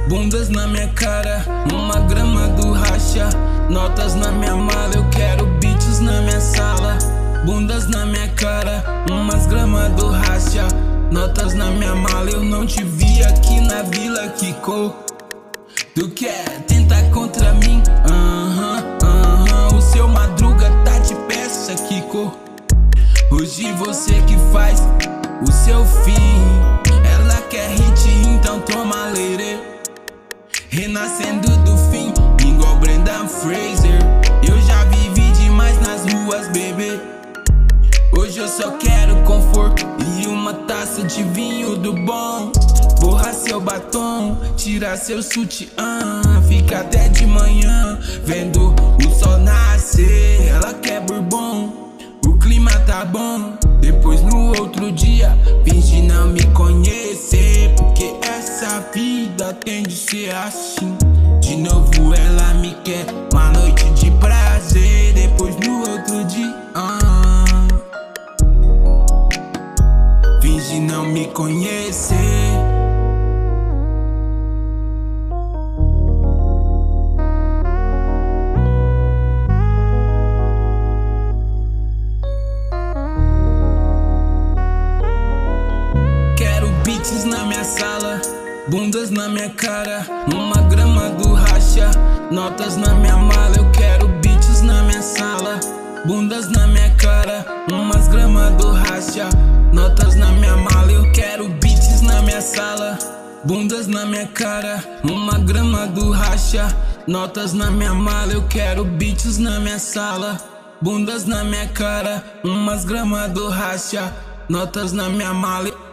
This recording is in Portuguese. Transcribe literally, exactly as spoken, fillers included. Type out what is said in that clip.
bundas na minha cara, uma grama do racha. Notas na minha mala, eu quero beats na minha sala. Bundas na minha cara, umas grama do racha. Notas na minha mala, eu não te vi aqui na vila Kiko. Tu quer tentar contra mim? Aham, uh aham -huh, uh -huh. O seu madruga tá de peça, Kiko. Hoje você que faz o seu fim. Ela quer hit, então toma leire. Renascendo do fim, igual Brendan Fraser. Eu já vivi demais nas ruas, bebê. Hoje eu só quero conforto e uma taça de vinho do bom. Borra seu batom, tira seu sutiã. Fica até de manhã, vendo o sol nascer. Ela quer bourbon, o clima tá bom. Depois no outro dia, finge não me conhecer. Porque essa vida tem de ser assim. De novo ela me quer, uma noite de prazer. Depois no outro dia, ah, finge não me conhecer. Na minha sala, bundas na minha cara, uma grama do racha. Notas na minha mala, eu quero beats na minha sala. Bundas na minha cara, umas grama do racha. Notas na minha mala, eu quero beats na minha sala. Bundas na minha cara, uma grama do racha. Notas na minha mala, eu quero beats na minha sala. Bundas na minha cara, umas grama do racha. Notas na minha mala.